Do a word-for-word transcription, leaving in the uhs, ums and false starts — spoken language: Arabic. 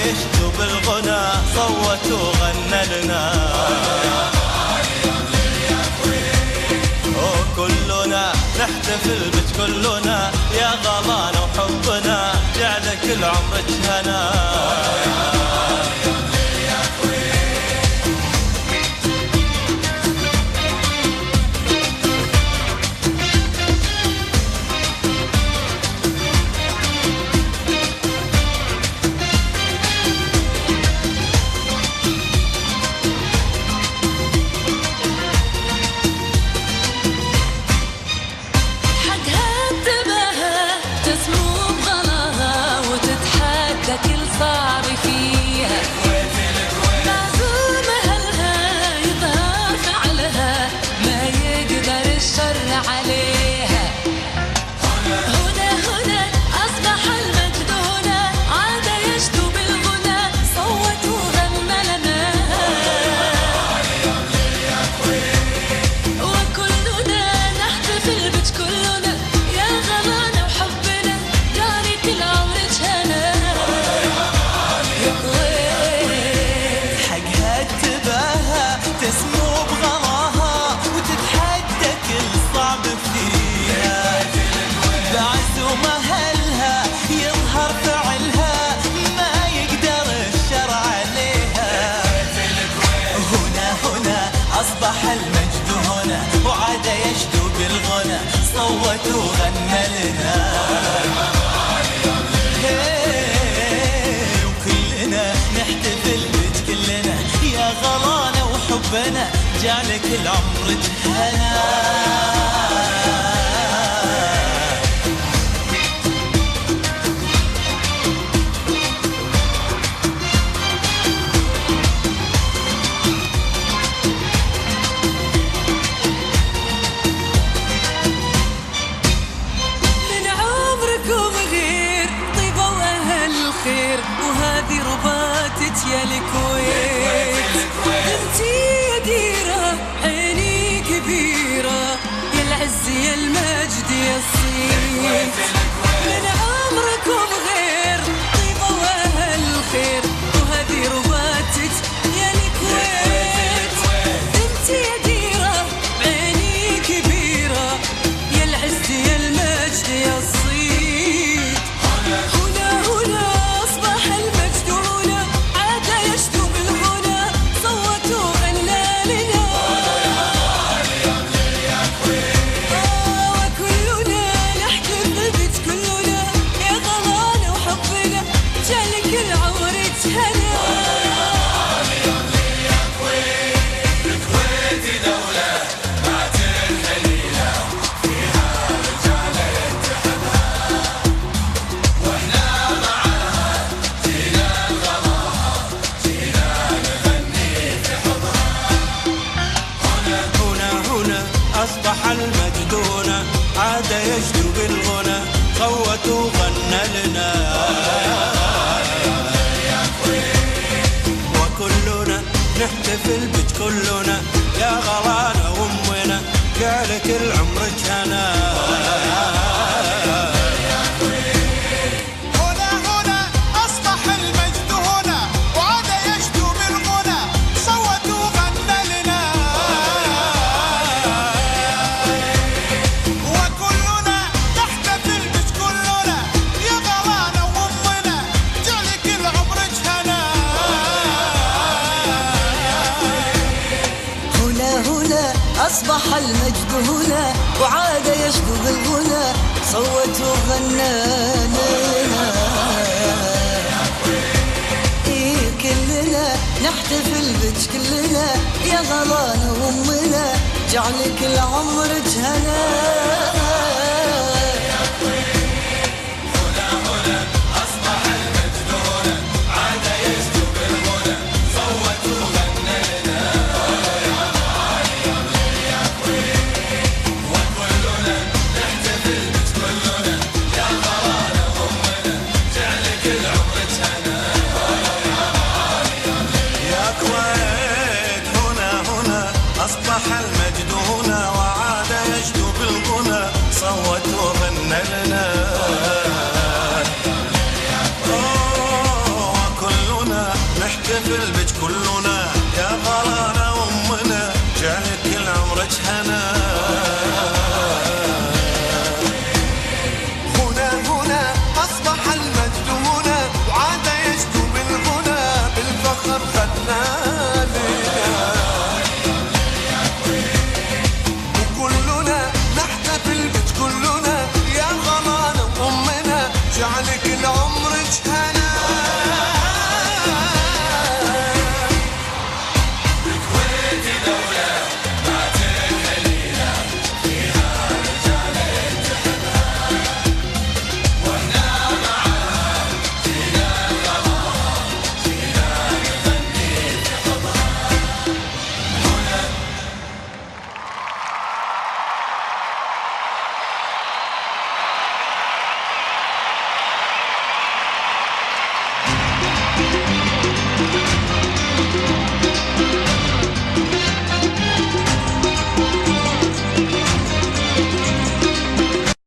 يشدو بالغنى صوت وغنى لنا. وكلنا نحتفل بك كلنا يا غلانا وحبنا جعلك العمر هنا. أصبح المجد هنا وعاد يشدو بالغنى صوت وغنى لنا. وكلنا نحتفل بك كلنا يا غلانا وحبنا جعلك العمر هنا. وهذه رباتك يا الكويت انتي يا ديرة عيني كبيرة يا العز يا المجد يا الصيت. من عمركم غير طيبة واهل الخير وهذه رباتك يا الكويت انتي يا ديرة عيني كبيرة يا العز يا المجد يا الصيت. أصبح المجد هنا عاد يشدو بالغنى صوت وغنى لنا. وكلنا نحتفل بك كلنا يا غلانا وامنا جعلك العمر هنا. أصبح المجد هنا وعاد يشدو بالغنى صوت وغنى لنا. إيه كلنا نحتفل بك كلنا يا غلانا وامنا جعلك العمر هنا. أصبح المجد هنا وعاد يشدو بالغنى نحتفل بك كلنا